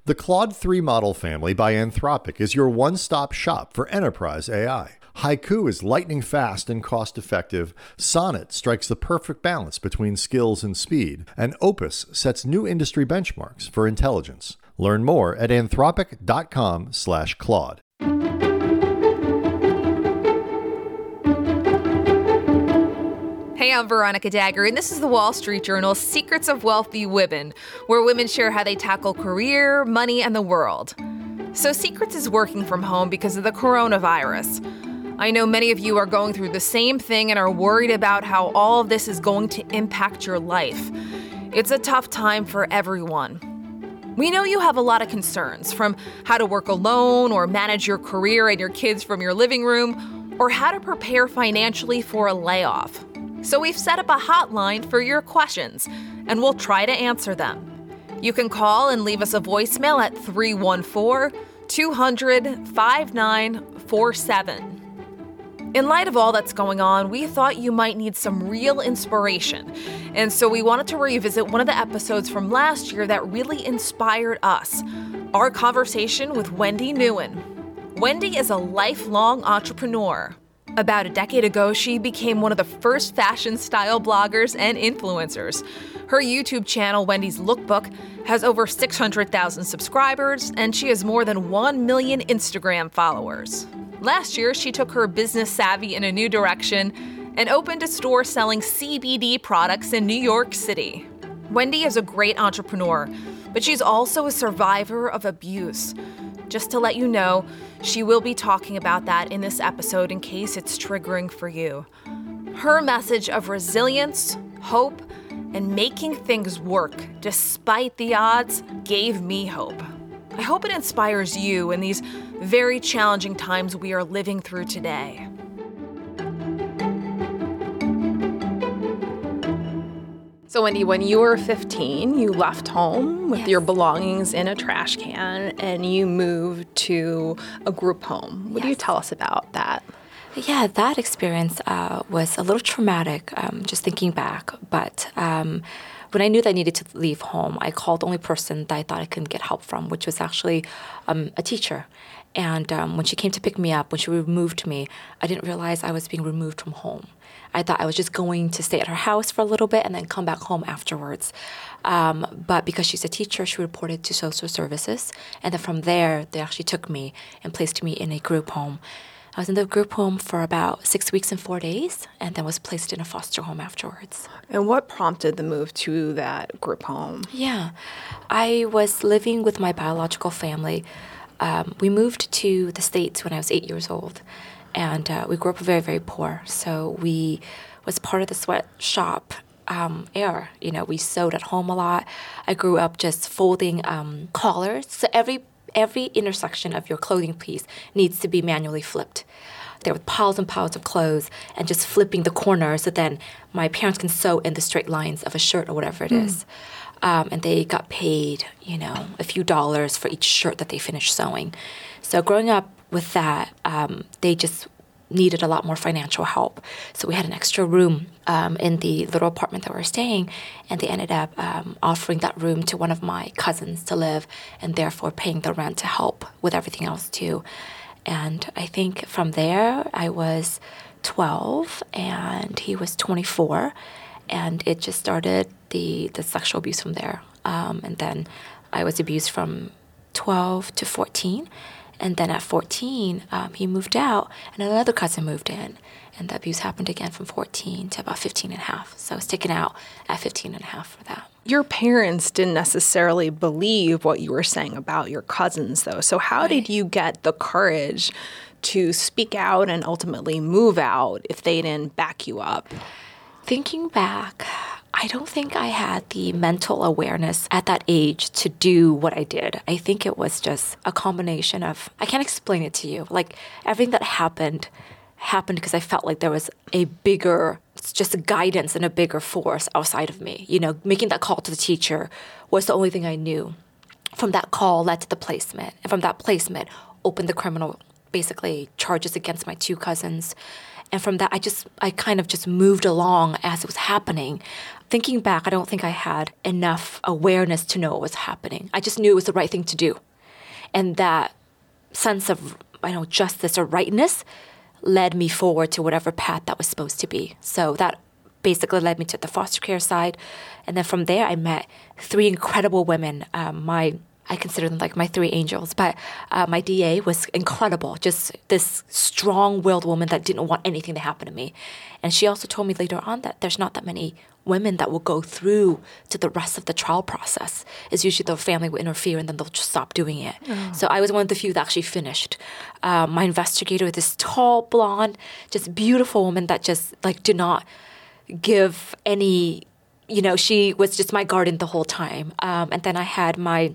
The Claude 3 model family by Anthropic is your one-stop shop for enterprise AI. Haiku is lightning fast and cost-effective, Sonnet strikes the perfect balance between skills and speed, and Opus sets new industry benchmarks for intelligence. Learn more at anthropic.com/Claude. Hey, I'm Veronica Dagger, and this is the Wall Street Journal's Secrets of Wealthy Women, where women share how they tackle career, money, and the world. So Secrets is working from home because of the coronavirus. I know many of you are going through the same thing and are worried about how all of this is going to impact your life. It's a tough time for everyone. We know you have a lot of concerns, from how to work alone or manage your career and your kids from your living room, or how to prepare financially for a layoff. So we've set up a hotline for your questions, and we'll try to answer them. You can call and leave us a voicemail at 314-200-5947. In light of all that's going on, we thought you might need some real inspiration, and so we wanted to revisit one of the episodes from last year that really inspired us, our conversation with Wendy Nguyen. Wendy is a lifelong entrepreneur. About a decade ago, she became one of the first fashion style bloggers and influencers. Her YouTube channel, Wendy's Lookbook, has over 600,000 subscribers, and she has more than 1 million Instagram followers. Last year, she took her business savvy in a new direction and opened a store selling CBD products in New York City. Wendy is a great entrepreneur, but she's also a survivor of abuse. Just to let you know, she will be talking about that in this episode in case it's triggering for you. Her message of resilience, hope, and making things work despite the odds gave me hope. I hope it inspires you in these very challenging times we are living through today. So Wendy, when you were 15, you left home with your belongings in a trash can and you moved to a group home. What do you tell us about that? Yeah, that experience was a little traumatic, just thinking back. But when I knew that I needed to leave home, I called the only person that I thought I could get help from, which was actually a teacher. And when she came to pick me up, when she removed me, I didn't realize I was being removed from home. I thought I was just going to stay at her house for a little bit and then come back home afterwards. But because she's a teacher, she reported to social services. And then from there, they actually took me and placed me in a group home. I was in the group home for about 6 weeks and 4 days, and then was placed in a foster home afterwards. And what prompted the move to that group home? Yeah, I was living with my biological family. We moved to the States when I was 8 years old. And we grew up very, very poor. So we was part of the sweatshop era. You know, we sewed at home a lot. I grew up just folding collars. So every intersection of your clothing piece needs to be manually flipped. There were piles and piles of clothes and just flipping the corners so then my parents can sew in the straight lines of a shirt or whatever it is. And they got paid, you know, a few dollars for each shirt that they finished sewing. So growing up with that, they just needed a lot more financial help. So we had an extra room in the little apartment that we were staying, and they ended up offering that room to one of my cousins to live, and therefore paying the rent to help with everything else too. And I think from there, I was 12 and he was 24, and it just started the sexual abuse from there. And then I was abused from 12 to 14. And then at 14, he moved out, and another cousin moved in. And the abuse happened again from 14 to about 15 and a half. So I was taken out at 15 and a half for that. Your parents didn't necessarily believe what you were saying about your cousins, though. So how did you get the courage to speak out and ultimately move out if they didn't back you up? Thinking back, I don't think I had the mental awareness at that age to do what I did. I think it was just a combination of, I can't explain it to you. Like everything that happened because I felt like there was a bigger, just a guidance and a bigger force outside of me. You know, making that call to the teacher was the only thing I knew. From that call led to the placement. And from that placement, opened the criminal basically charges against my 2 cousins. And from that, I kind of just moved along as it was happening. Thinking back, I don't think I had enough awareness to know what was happening. I just knew it was the right thing to do. And that sense of, justice or rightness led me forward to whatever path that was supposed to be. So that basically led me to the foster care side. And then from there, I met 3 incredible women. I consider them like my 3 angels, but my DA was incredible, just this strong-willed woman that didn't want anything to happen to me. And she also told me later on that there's not that many women that will go through to the rest of the trial process. It's usually the family will interfere and then they'll just stop doing it. Oh. So I was one of the few that actually finished. My investigator, this tall, blonde, just beautiful woman that just did not give any, she was just my guardian the whole time. And then I had my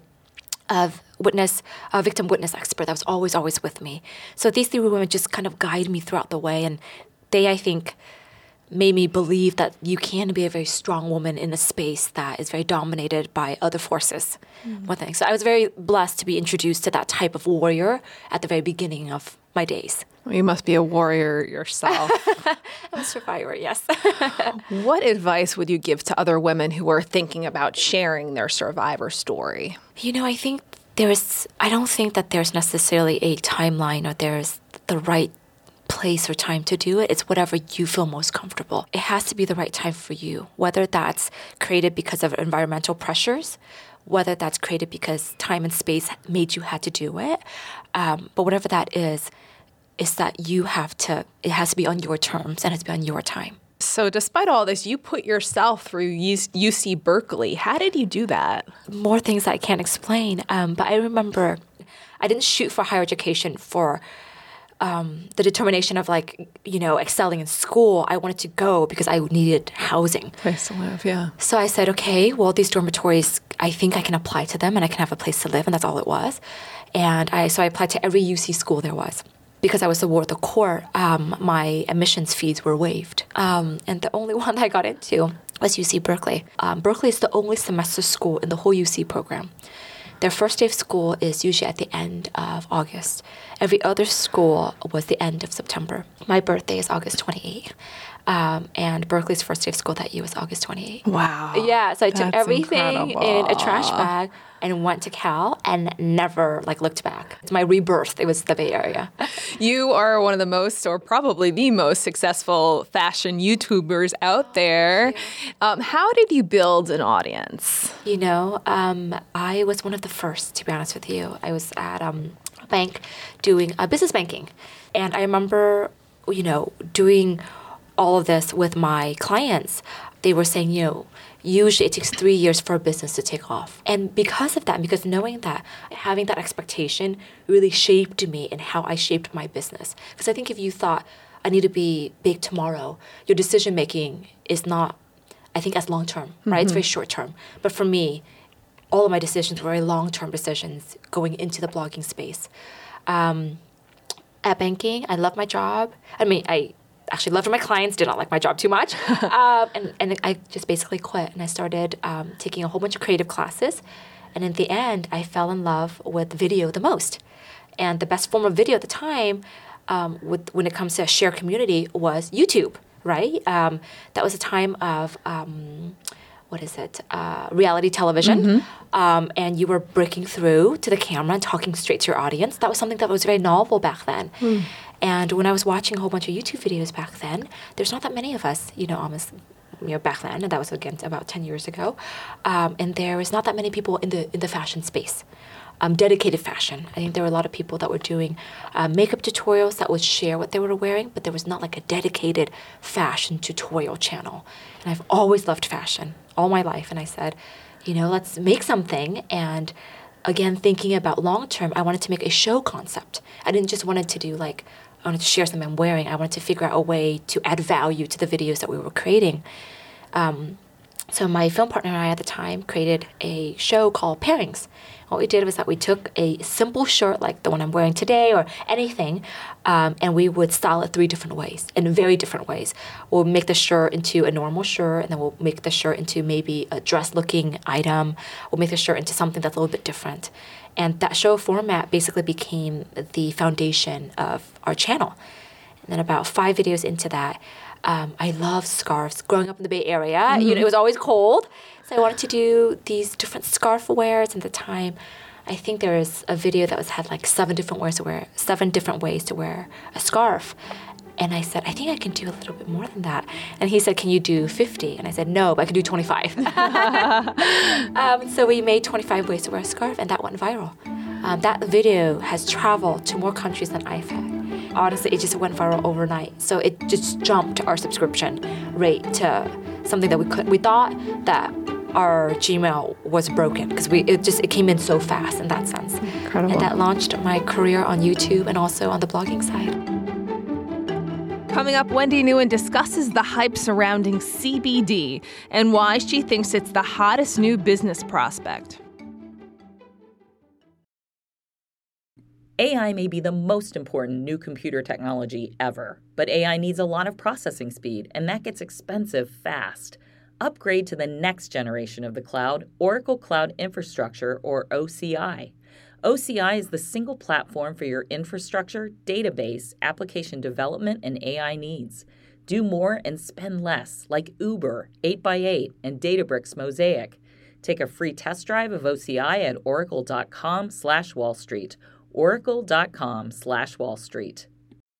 victim witness expert that was always with me. So these 3 women just kind of guide me throughout the way, and they, I think, made me believe that you can be a very strong woman in a space that is very dominated by other forces. One thing. So I was very blessed to be introduced to that type of warrior at the very beginning of my days. Well, you must be a warrior yourself. I'm a survivor, yes. What advice would you give to other women who are thinking about sharing their survivor story? I think I don't think that there's necessarily a timeline or there's the right place or time to do it. It's whatever you feel most comfortable. It has to be the right time for you, whether that's created because of environmental pressures, whether that's created because time and space made you had to do it. But whatever that is that it has to be on your terms and it has to be on your time. So despite all this, you put yourself through UC Berkeley. How did you do that? More things that I can't explain. But I remember I didn't shoot for higher education for the determination of excelling in school. I wanted to go because I needed housing. Place to live, yeah. So I said, okay, well, these dormitories, I think I can apply to them and I can have a place to live, and that's all it was. And so I applied to every UC school there was. Because I was the ward of the court, my admissions fees were waived. And the only one that I got into was UC Berkeley. Berkeley is the only semester school in the whole UC program. Their first day of school is usually at the end of August. Every other school was the end of September. My birthday is August 28th. And Berkeley's first day of school that year was August 28th. Wow. Yeah, so I took everything incredible. in a trash bag and went to Cal and never looked back. It's my rebirth. It was the Bay Area. You are one of the most, or probably the most successful fashion YouTubers out there. How did you build an audience? I was one of the first, to be honest with you. I was at a bank doing business banking. And I remember, doing all of this with my clients. They were saying, usually it takes 3 years for a business to take off. And because of that, because knowing that, having that expectation really shaped me in how I shaped my business. Because I think if you thought, I need to be big tomorrow, your decision making is not, I think, as long term, right? It's very short term. But for me, all of my decisions were very long-term decisions going into the blogging space. At banking, I love my job. I actually loved my clients, did not like my job too much. And I just basically quit. And I started taking a whole bunch of creative classes. And in the end, I fell in love with video the most. And the best form of video at the time, when it comes to a shared community, was YouTube, right? That was a time of, reality television. And you were breaking through to the camera and talking straight to your audience. That was something that was very novel back then. And when I was watching a whole bunch of YouTube videos back then, there's not that many of us, almost, back then, and that was, again, about 10 years ago. And there was not that many people in the fashion space. Dedicated fashion. I think there were a lot of people that were doing makeup tutorials that would share what they were wearing, but there was not a dedicated fashion tutorial channel. And I've always loved fashion all my life. And I said, let's make something. And again, thinking about long term, I wanted to make a show concept. I didn't just want to do I wanted to share something I'm wearing. I wanted to figure out a way to add value to the videos that we were creating. So my film partner and I at the time created a show called Pairings. What we did was that we took a simple shirt like the one I'm wearing today or anything, and we would style it 3 different ways, in very different ways. We'll make the shirt into a normal shirt, and then we'll make the shirt into maybe a dress-looking item. We'll make the shirt into something that's a little bit different. And that show format basically became the foundation of our channel. And then about 5 videos into that, I love scarves. Growing up in the Bay Area, it was always cold. So I wanted to do these different scarf wears. And at the time, I think there was a video that had like 7 different ways to wear a scarf. And I said, I think I can do a little bit more than that. And he said, can you do 50? And I said, no, but I can do 25. So we made 25 ways to wear a scarf, and that went viral. That video has traveled to more countries than I've had. Honestly, it just went viral overnight. So it just jumped our subscription rate to something that we thought that our Gmail was broken because it came in so fast in that sense. Incredible. And that launched my career on YouTube and also on the blogging side. Coming up, Wendy Nguyen discusses the hype surrounding CBD and why she thinks it's the hottest new business prospect. AI may be the most important new computer technology ever, but AI needs a lot of processing speed, and that gets expensive fast. Upgrade to the next generation of the cloud, Oracle Cloud Infrastructure, or OCI. OCI is the single platform for your infrastructure, database, application development, and AI needs. Do more and spend less, like Uber, 8x8, and Databricks Mosaic. Take a free test drive of OCI at oracle.com/Wall Street. Oracle.com/Wall Street.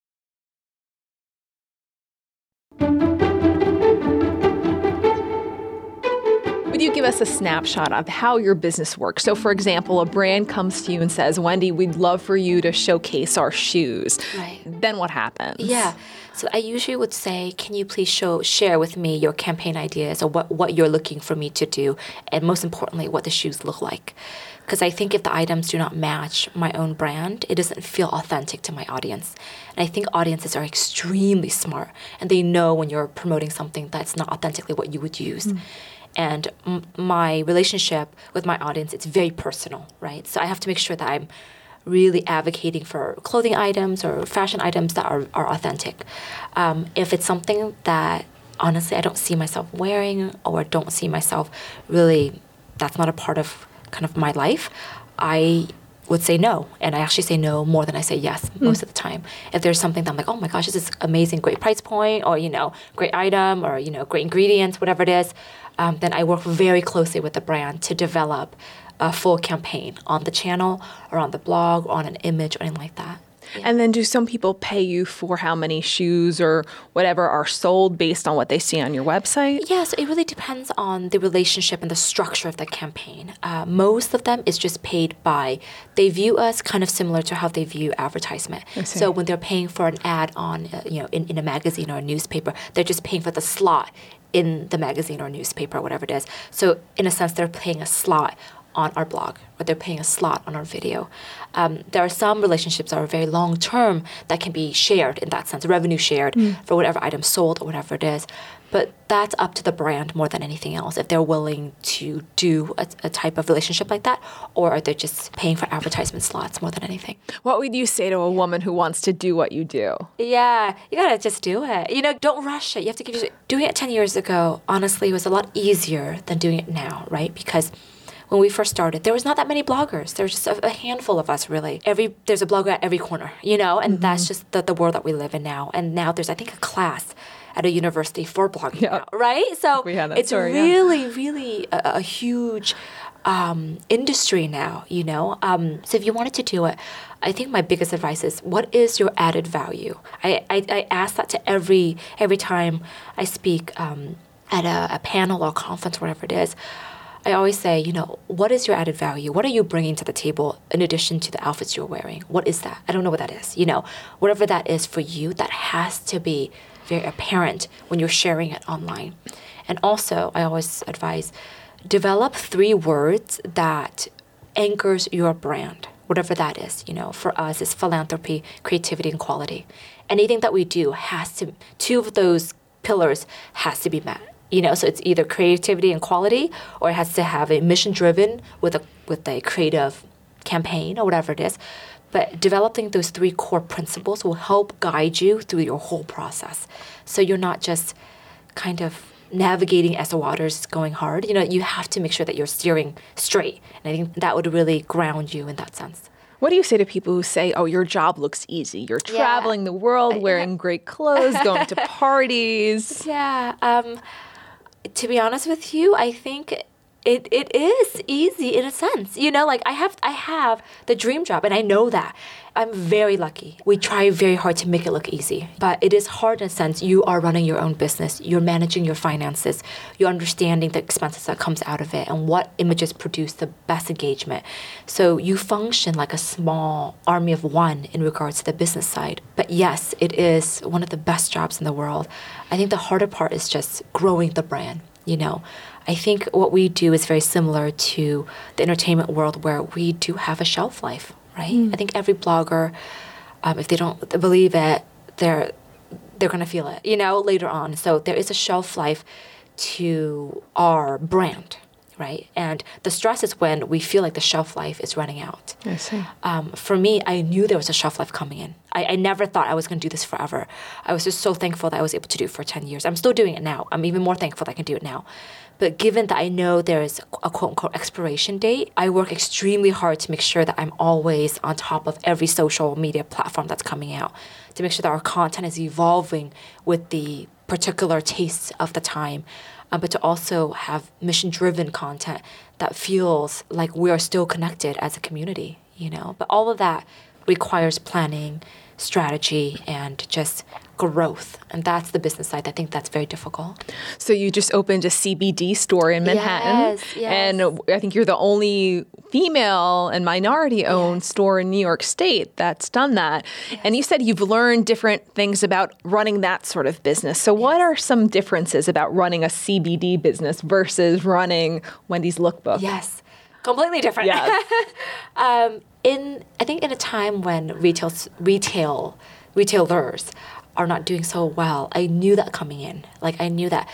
Would you give us a snapshot of how your business works? So, for example, a brand comes to you and says, Wendy, we'd love for you to showcase our shoes. Right. Then what happens? Yeah. So I usually would say, can you please share with me your campaign ideas or what you're looking for me to do, and most importantly, what the shoes look like. Because I think if the items do not match my own brand, it doesn't feel authentic to my audience. And I think audiences are extremely smart, and they know when you're promoting something that's not authentically what you would use. And my relationship with my audience, it's very personal, right? So I have to make sure that I'm really advocating for clothing items or fashion items that are authentic. If it's something that, honestly, I don't see myself wearing or don't see myself really, that's not a part of kind of my life, I would say no. And I actually say no more than I say yes most of the time. If there's something that I'm like, oh my gosh, this is amazing, great price point, or, great item, or, great ingredients, whatever it is, then I work very closely with the brand to develop a full campaign on the channel or on the blog or on an image or anything like that. Yeah. And then do some people pay you for how many shoes or whatever are sold based on what they see on your website? Yes, it really depends on the relationship and the structure of the campaign. Most of them is just paid by, they view us kind of similar to how they view advertisement. So when they're paying for an ad on, in a magazine or a newspaper, they're just paying for the slot in the magazine or newspaper or whatever it is. So in a sense, they're paying a slot on our blog, or they're paying a slot on our video. There are some relationships that are very long-term that can be shared in that sense, revenue shared for whatever item sold or whatever it is. But that's up to the brand more than anything else, if they're willing to do a type of relationship like that, or are they just paying for advertisement slots more than anything. What would you say to a woman who wants to do what you do? Yeah, you gotta just do it. Don't rush it. You have to give doing it 10 years ago, honestly, was a lot easier than doing it now, right? Because when we first started, there was not that many bloggers. There was just a handful of us, really. There's a blogger at every corner, and that's just the world that we live in now. And now there's, I think, a class at a university for blogging now, right? So it's really a huge industry now, So if you wanted to do it, I think my biggest advice is, what is your added value? I ask that to every time I speak at a panel or conference, whatever it is. I always say, what is your added value? What are you bringing to the table in addition to the outfits you're wearing? What is that? I don't know what that is. Whatever that is for you, that has to be very apparent when you're sharing it online. And also, I always advise, develop 3 words that anchors your brand, whatever that is. For us, it's philanthropy, creativity, and quality. Anything that we do has to, 2 of those pillars has to be met. So it's either creativity and quality, or it has to have a mission-driven with a creative campaign or whatever it is. But developing those 3 core principles will help guide you through your whole process. So you're not just kind of navigating as the water's going hard. You have to make sure that you're steering straight. And I think that would really ground you in that sense. What do you say to people who say, oh, your job looks easy? You're traveling the world, wearing great clothes, going to parties. Yeah. To be honest with you, I think it is easy in a sense. I have the dream job, and I know that. I'm very lucky. We try very hard to make it look easy, but it is hard in a sense. You are running your own business. You're managing your finances. You're understanding the expenses that comes out of it and what images produce the best engagement. So you function like a small army of one in regards to the business side. But yes, it is one of the best jobs in the world. I think the harder part is just growing the brand. I think what we do is very similar to the entertainment world, where we do have a shelf life, right? I think every blogger, if they don't believe it, they're going to feel it, later on. So there is a shelf life to our brand, right? And the stress is when we feel like the shelf life is running out. I see. For me, I knew there was a shelf life coming in. I never thought I was going to do this forever. I was just so thankful that I was able to do it for 10 years. I'm still doing it now. I'm even more thankful that I can do it now. But given that I know there is a quote-unquote expiration date, I work extremely hard to make sure that I'm always on top of every social media platform that's coming out, to make sure that our content is evolving with the particular tastes of the time, but to also have mission-driven content that feels like we are still connected as a community, But all of that requires planning, strategy, and just growth. And that's the business side. I think that's very difficult. So you just opened a CBD store in Manhattan. Yes. And I think you're the only female and minority-owned store in New York State that's done that. Yes. And you said you've learned different things about running that sort of business. So what are some differences about running a CBD business versus running Wendy's Lookbook? Yes. Completely different. Yes. I think in a time when retailers are not doing so well, I knew that coming in. I knew that,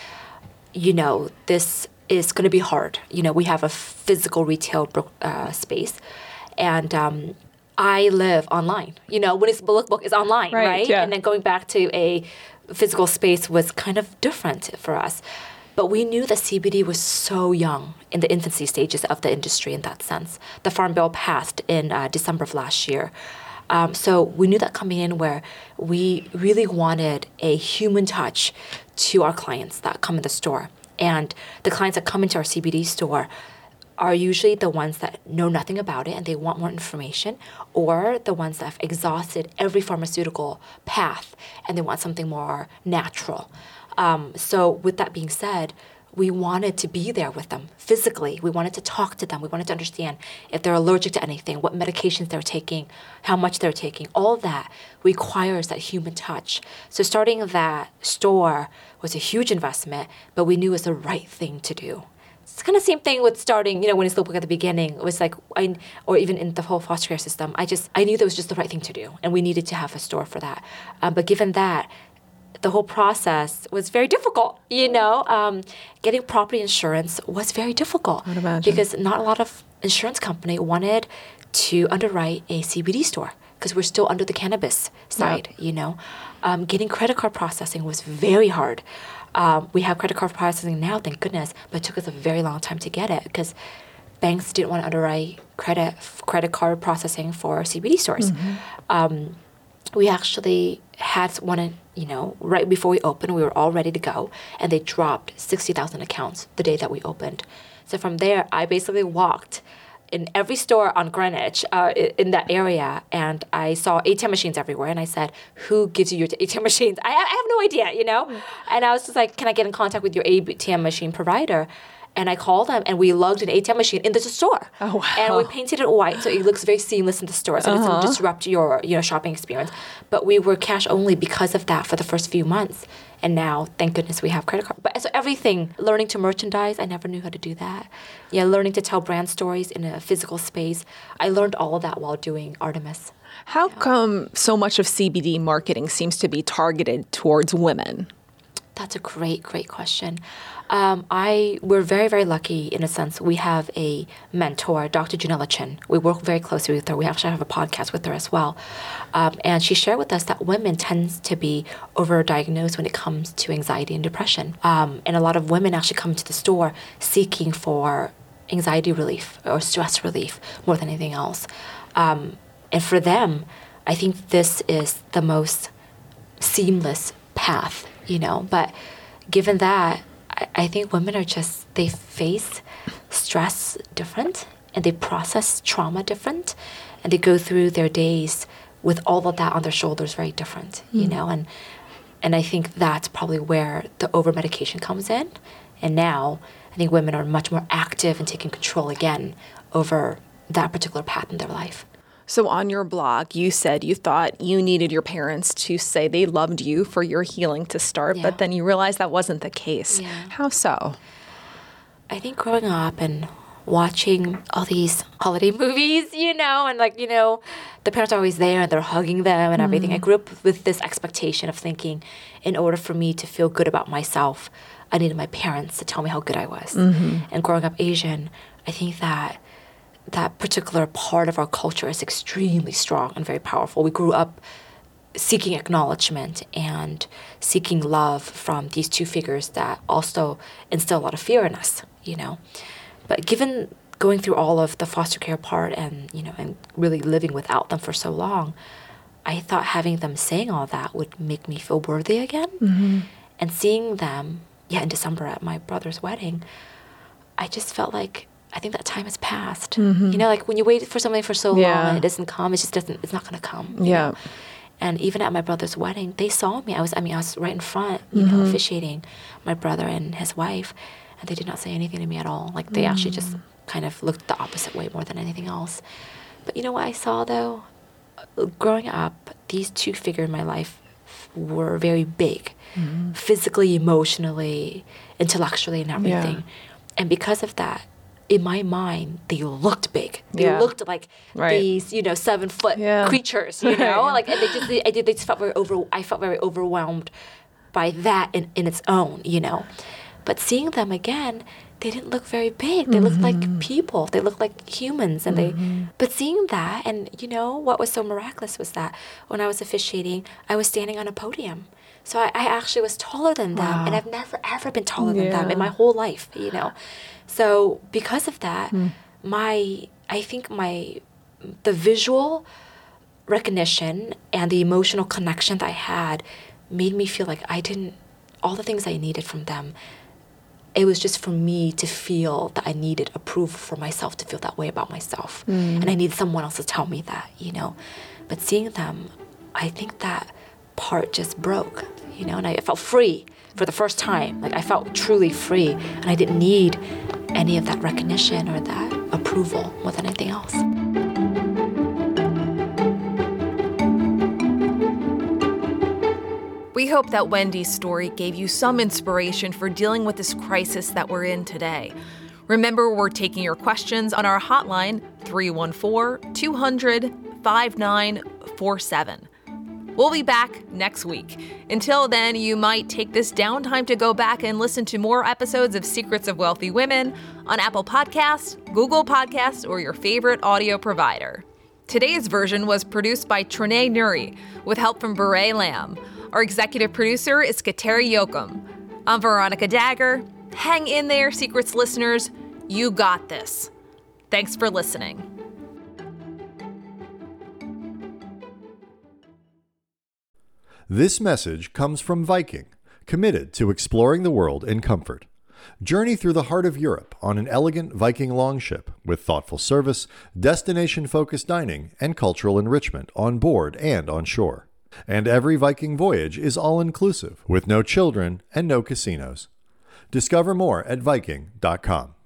this is going to be hard. We have a physical retail space, and I live online. Wendy's Lookbook is online, right? Yeah. And then going back to a physical space was kind of different for us. But we knew that CBD was so young in the infancy stages of the industry in that sense. The Farm Bill passed in December of last year. So we knew that coming in, where we really wanted a human touch to our clients that come in the store. And the clients that come into our CBD store are usually the ones that know nothing about it and they want more information, or the ones that have exhausted every pharmaceutical path and they want something more natural. So with that being said, we wanted to be there with them physically. We wanted to talk to them. We wanted to understand if they're allergic to anything, what medications they're taking, how much they're taking. All of that requires that human touch. So starting that store was a huge investment, but we knew it was the right thing to do. It's kind of the same thing with starting, when it's Lookbook at the beginning. It was like, or even in the whole foster care system, I knew that was just the right thing to do, and we needed to have a store for that. But given that, the whole process was very difficult, Getting property insurance was very difficult. I'd imagine. Because not a lot of insurance company wanted to underwrite a CBD store because we're still under the cannabis side, Getting credit card processing was very hard. We have credit card processing now, thank goodness, but it took us a very long time to get it because banks didn't want to underwrite credit card processing for CBD stores. Mm-hmm. We actually had one, right before we opened, we were all ready to go, and they dropped 60,000 accounts the day that we opened. So from there, I basically walked in every store on Greenwich in that area, and I saw ATM machines everywhere, and I said, who gives you your ATM machines? I have no idea, And I was just like, can I get in contact with your ATM machine provider? And I called them, and we lugged an ATM machine into the store. Oh, wow. And we painted it white, so it looks very seamless in the store, so it doesn't disrupt your shopping experience. But we were cash only because of that for the first few months. And now, thank goodness, we have credit card. But so everything, learning to merchandise, I never knew how to do that. Learning to tell brand stories in a physical space. I learned all of that while doing Artemis. How come so much of CBD marketing seems to be targeted towards women? That's a great question. We're very, very lucky in a sense. We have a mentor, Dr. Janella Chin. We work very closely with her. We actually have a podcast with her as well. And she shared with us that women tend to be overdiagnosed when it comes to anxiety and depression. And a lot of women actually come to the store seeking for anxiety relief or stress relief more than anything else. And for them, I think this is the most seamless path, but given that, I think women are they face stress different and they process trauma different and they go through their days with all of that on their shoulders very different, and I think that's probably where the over-medication comes in. And now I think women are much more active and taking control again over that particular path in their life. So on your blog, you said you thought you needed your parents to say they loved you for your healing to start, but then you realized that wasn't the case. Yeah. How so? I think growing up and watching all these holiday movies, and the parents are always there and they're hugging them and everything. I grew up with this expectation of thinking in order for me to feel good about myself, I needed my parents to tell me how good I was. And growing up Asian, I think that particular part of our culture is extremely strong and very powerful. We grew up seeking acknowledgement and seeking love from these two figures that also instill a lot of fear in us, But given going through all of the foster care part and, and really living without them for so long, I thought having them saying all that would make me feel worthy again. And seeing them, in December at my brother's wedding, I just felt like I think that time has passed. Like when you wait for something for so long and it doesn't come, it's not going to come. Yeah. And even at my brother's wedding, they saw me. I was right in front, officiating my brother and his wife, and they did not say anything to me at all. Like they actually just kind of looked the opposite way more than anything else. But you know what I saw though? Growing up, these two figures in my life were very big, physically, emotionally, intellectually, and everything. Yeah. And because of that, in my mind, they looked big. They looked like these, 7-foot creatures, like and they just felt I felt very overwhelmed by that in its own, But seeing them again, they didn't look very big. They looked like people. They looked like humans, and but seeing that, and what was so miraculous was that when I was officiating, I was standing on a podium. So I actually was taller than them, and I've never ever been taller than them in my whole life, So because of that, I think the visual recognition and the emotional connection that I had made me feel like all the things I needed from them, it was just for me to feel that I needed approval for myself to feel that way about myself. And I needed someone else to tell me that, But seeing them, I think that part just broke, and I felt free for the first time. Like I felt truly free, and I didn't need any of that recognition or that approval more than anything else. We hope that Wendy's story gave you some inspiration for dealing with this crisis that we're in today. Remember, we're taking your questions on our hotline, 314-200-5947. We'll be back next week. Until then, you might take this downtime to go back and listen to more episodes of Secrets of Wealthy Women on Apple Podcasts, Google Podcasts, or your favorite audio provider. Today's version was produced by Trinae Nuri with help from Beret Lamb. Our executive producer is Kateri Yoakum. I'm Veronica Dagger. Hang in there, Secrets listeners. You got this. Thanks for listening. This message comes from Viking, committed to exploring the world in comfort. Journey through the heart of Europe on an elegant Viking longship with thoughtful service, destination-focused dining, and cultural enrichment on board and on shore. And every Viking voyage is all-inclusive, with no children and no casinos. Discover more at Viking.com.